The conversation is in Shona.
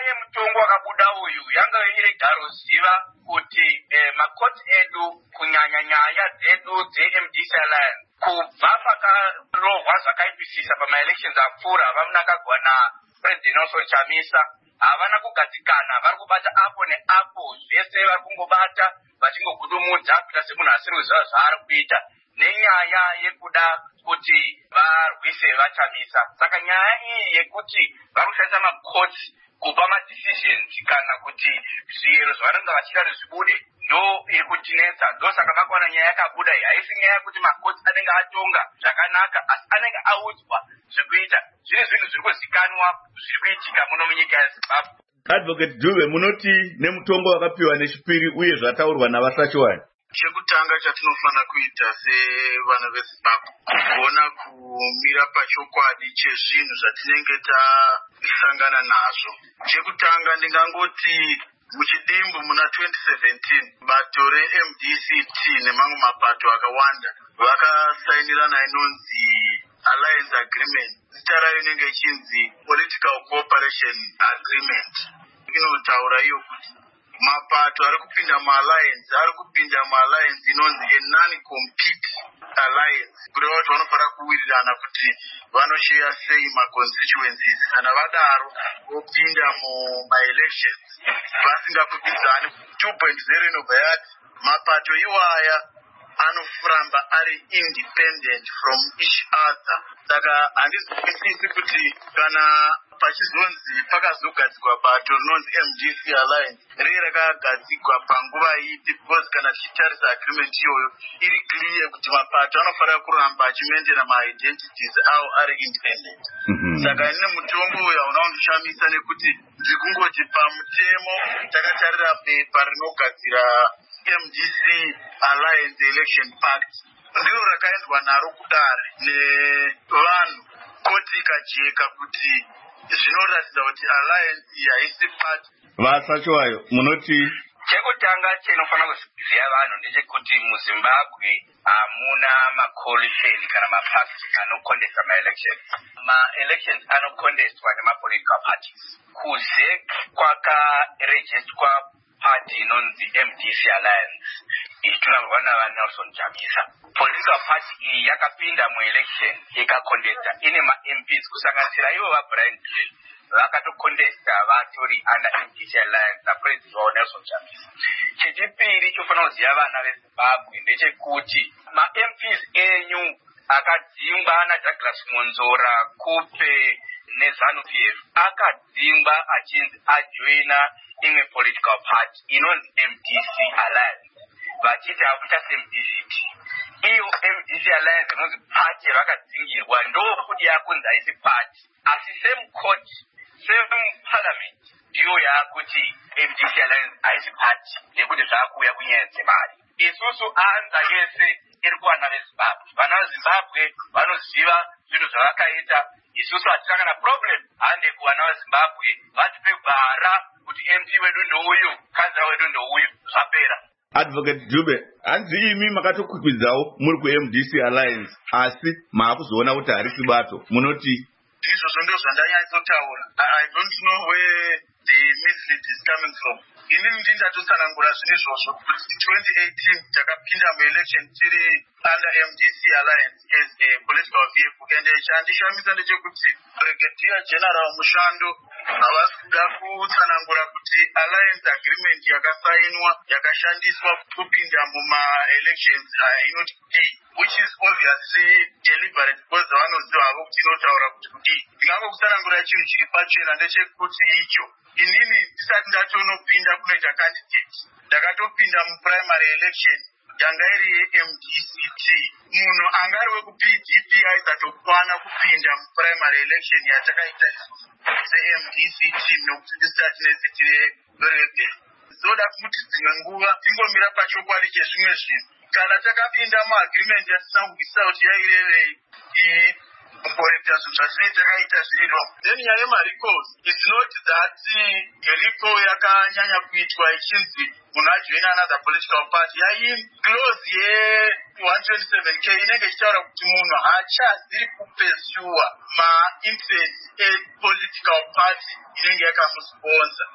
yemutongo wakabuda uyu yanga irega ruziva kuti makoti edu kunyanya nyaya dzedu dzeMDC Alliance kubva pakarohwa zvakaipisisa pamaelections apfuura vamunakagwa napresident Nelson Chamisa havana kugadzikana vari kubata apo neapo zvese vari kungobata vachingogudumudza kuita semunhu asiri kuziva zvaari kuita nenyaya yekuda kuti varwise vaChamisa. Saka nyaya iyi yekuti vari kushandisa makoti kupa madecisions kana kuti zviyero zvavanenge vachida zvibude ndo iri kutinetsa. Ndo saka makawana nyaya yakabuda iyi haisi nyaya yekuti makoti anenge atonga zvakanaka asi anenge audzwa zvekuita. Zvine zvinhu zviri kuzikanwa zviri kuitika muno munyika yeZimbabwe. Advocate Dube, munoti nemutongo wakapiwa nechipiri uye zvataurwa navaSachiwani. Chekutanga chatinofanira kuita sevana veZimbabwe kuona kumira pachokwadi chezvinhu zvatinenge tasangana nazvo. Chekutanga ndingangoti muchidimbu muna 2017 bato reMDCT nemamwe mapato akawanda vakasainirana inonzi Alliance Agreement. Zita rayo inenge ichinzi Political Cooperation Agreement. Inotaura iyo kuti mapato ari kupinda mualliance inonzi a non-compete alliance kureva kuti vanofanira kuwirirana kuti vanosheya sei maconstituencies kana vadaro vopinda mumaelections vasingakwikwidzani. 2.0 inobva yati mapato iwaya anofuramba ari independent from each other. Saka handizwisisi kuti kana pachizonzi pakazogadzikwa bato rinonzi MDC Alliance riri rakagadzikwa panguva ipi, because kana tichitarisa agreement iyoyo iri clear kuti mapato anofanira kuramba achimendera maidentities avo ari independent. Saka ine mutongo uyu hauna kundishamisa nekuti ndikungoti pamutemo takatarira pepa rinogadzira MDC Alliance Election Pact ndiro rakaendwa naro kudare nevanhu koti ikajeka kuti zvinoratidza kuti alliance iyi haisi pati. VaSachiwayo, munoti chekutanga chinofanira kuziva vanhu ndechekuti muZimbabwe hamuna macoalition kana mapakti anokondesa maelections. Maelections anokondeswa nemapolitical parties. Kuze kwakarejistwa party inonzi MDC Alliance ichitunamurwa navaNelson Chamisa. Political party iyi yakapinda muelection ikakondesa ine maMPs kusanganisira ivo vaBrian vakatokondesa vatori under MDC Alliance napresident wavo Nelson Chamisa. Chechipiri chofanira kuziva vana veZimbabwe ndechekuti maMPs enyu akadzingwa naDouglas Monzora Kupe neZANU-PF akadzingwa achinzi ajoina imwe political party inonzi MDC Alliance vachiti hakuita seMDCT. Iyo MDC Alliance inonzi party vakadzingirwa ndokuti yakunzi haisi party asi same court same parliament ndiyo yakuti MDC Alliance haisi party nekuti zvakuuya kunyaya dzemari. Isusu anza yese iri kuvana veZimbabwe. Vana veZimbabwe vanoziva zvinhu zvavakaita. Isusu hatisanga na problem hande kuvana veZimbabwe vatipe gwara kuti MP wedu ndouyu, kanzira wedu ndouyu, zvapera. Advocate Dube, hanzi imi makatokwikwidzao muri kuMDC Alliance asi maakuzoona kuti harisi bato, munoti izvozvo ndo zvandanyatsotaura. I don't know where the mislead is coming from. Inini ndindatotsanangura zvinhu izvozvo kuti 2018 takapinda muelection tiri under MDC Alliance as a political vehicle, and chandishamisa ndechekuti Brigadier General Mushando havasi kuda kutsanangura kuti alliance agreement yakasainwa yakashandiswa kupinda mumaelections inoti kudii, which is obviously deliberate because vanoziva havo kuti inotaura kuti kudii. Ndingangokutsanangura chinhu chiri pachena ndechekuti icho inini ndisati ndatonopinda kunoita candidate ndakatopinda muprimary election yanga iri yeMDCT. Munhu angari wekuPDP aisatokwana kupinda muprimary election yatakaita seMDCT nokuti ndisati nesiti rerebel. Zoda kuti dzimwe nguva tingomira pachokwadi chezvimwe zvinhu. Kana takapinda muagreement yatisangisa kuti yairevei, kuita zvinhu zvatinenge takaita zvino. Then nyaya yemaricals is not that recall yakanyanya kuitwa ichinzi munhu ajoina another political party. Clause ye127k inenge ichitaura kuti munhu haachaziri kupesua ma-interest e-political party inenge yakamusponsa.